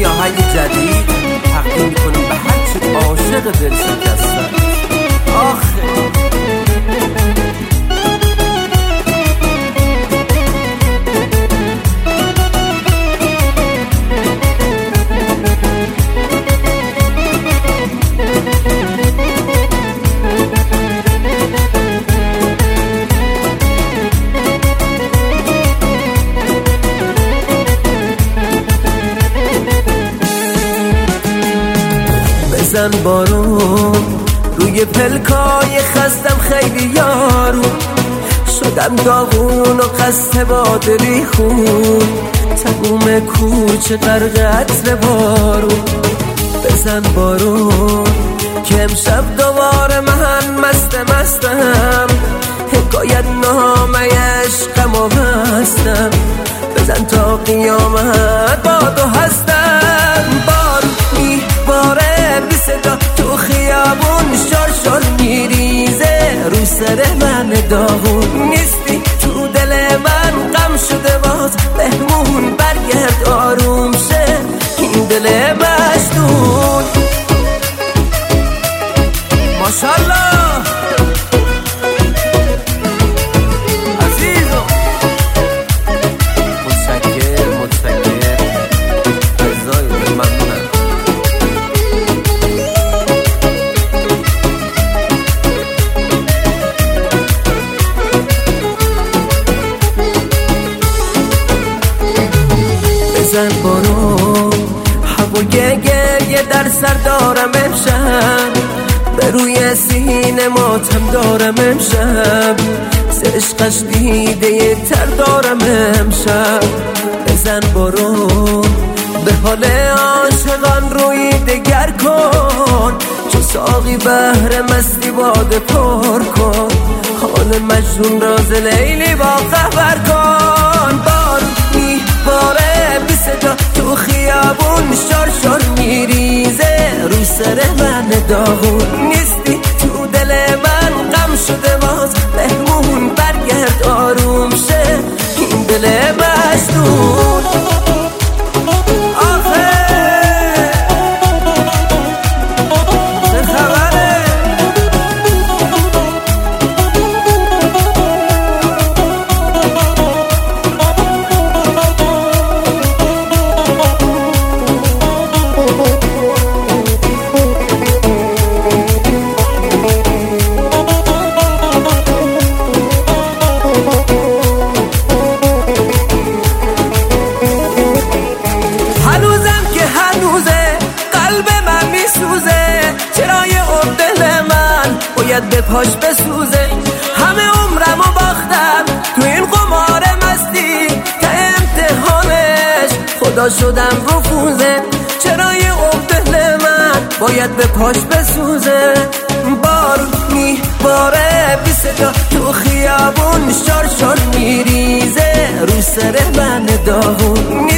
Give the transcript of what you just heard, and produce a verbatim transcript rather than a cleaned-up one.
یه آهنگ جدید تقدیم میکنم به هر چی عاشق دل شکستن. آخه بزن بارون روی پلکای خستم خیلی یارو، شدم داغون و قصه بادری خون، تموم کوچه غرق عطر بارون. بزن بارون که امشب دوباره من مست مستم، حکایت نامه عشقم و هستم. بزن تا قیامت با تو هستم. بارون میباره بی صدا تو خیابون، شار شار میریزه رو سر من داغون. نیستی تو دل من غم شده باز بهمون، برگرد آروم شه این دل مجنون. ماشالله عزیزو، متشکر متشکر عزیزای دل، ممنونم. بزن بارون هوای گریه در سر دارم امشب، به روی سینه ماتم دارم امشب، عشقش دیده تر دارم امشب. بزن بارون به حال عاشقان روی دگر کن، چو ساقی بهر مستی باده پر کن، حال مجنون راز لیلی با خبر کن. بارون میباره بی صدا تو خیابون، شار شار میریزه رو سر من داغون. نیستی تو دل من غم شده باز بهمون، برگرد آروم شه این دل مجنون. به پاش بسوزه، همه عمرمو باختم تو این قمار مستی، که امتحانش خدا شدم رفوزه. چرا یه عقده من باید به پاش بسوزه؟ بارون میباره بی صدا تو خیابون، شار شار میریزه رو سر من داغون.